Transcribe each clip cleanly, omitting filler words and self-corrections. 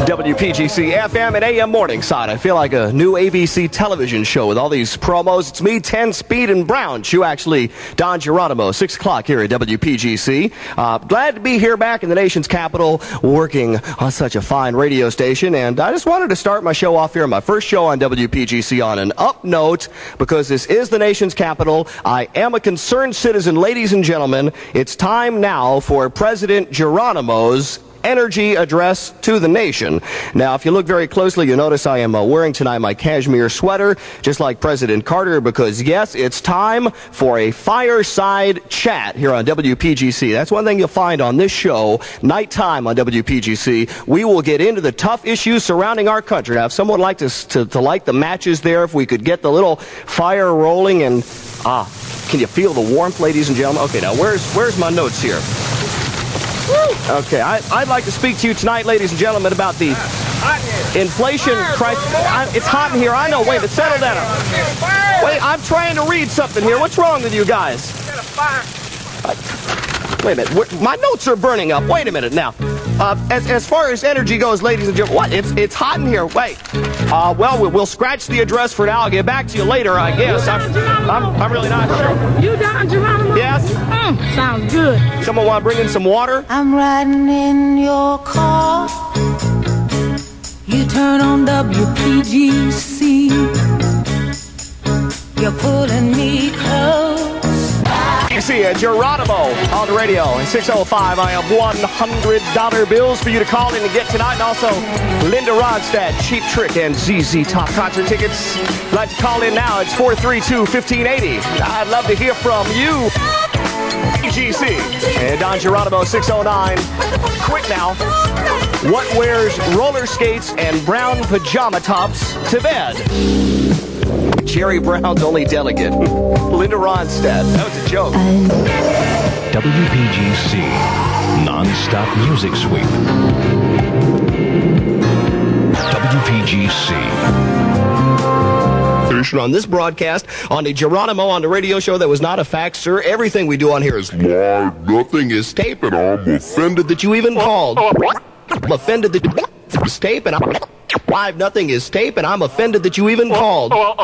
WPGC FM and AM Morningside. I feel like a new ABC television show with all these promos. It's me, 10 Speed, and Brown. You actually, Don Geronimo, 6 o'clock here at WPGC. Glad to be here back in the nation's capital working on such a fine radio station. And I just wanted to start my show off here, my first show on WPGC, on an up note, because this is the nation's capital. I am a concerned citizen, ladies and gentlemen. It's time now for President Geronimo's energy address to the nation. Now, if you look very closely, you'll notice I am wearing tonight my cashmere sweater, just like President Carter, because, yes, it's time for a fireside chat here on WPGC. That's one thing you'll find on this show, nighttime on WPGC. We will get into the tough issues surrounding our country. Now, if someone would like to light the matches there, if we could get the little fire rolling, and, can you feel the warmth, ladies and gentlemen? Okay, now, where's my notes here? Okay, I'd like to speak to you tonight, ladies and gentlemen, about the inflation crisis. It's hot in here. I know. Wait a minute. Settle down. Wait, I'm trying to read something here. What's wrong with you guys? Wait a minute. My notes are burning up. Wait a minute now. As far as energy goes, ladies and gentlemen, what? It's hot in here. Wait. Well, we'll scratch the address for now. I'll get back to you later, I guess. I'm really not sure. You Don Geronimo? Yes. Sounds good. Someone want to bring in some water? I'm riding in your car. You turn on WPGC. You're pulling me close. You see Geronimo on the radio at 605. I have $100 bills for you to call in and get tonight. And also Linda Ronstadt, Cheap Trick, and ZZ Top concert tickets. If you'd like to call in now, it's 432-1580. I'd love to hear from you. GC and Don Geronimo, 609. Quick now. What wears roller skates and brown pajama tops to bed? Jerry Brown's only delegate, Linda Ronstadt. That was a joke. WPGC Non-Stop Music Sweep. WPGC. On this broadcast, on the Geronimo on the radio show that was not a fax, sir. Everything we do on here is live. Nothing is taped, and I'm offended that you even called. I'm offended that it's tape, and I'm live. Nothing is tape, and I'm offended that you even called. Don't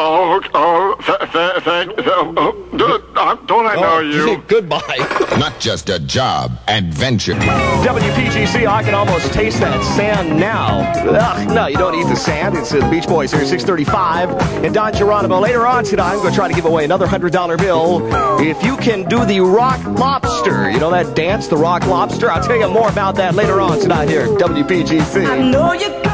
I know you? Goodbye. Not just a job, adventure. WPGC, I can almost taste that sand now. Ugh, no, you don't eat the sand. It's the Beach Boys here, 635. And Don Geronimo, later on tonight, I'm going to try to give away another $100 bill. If you can do the Rock Lobster, you know that dance, the Rock Lobster? I'll tell you more about that later on tonight here at WPGC. I know you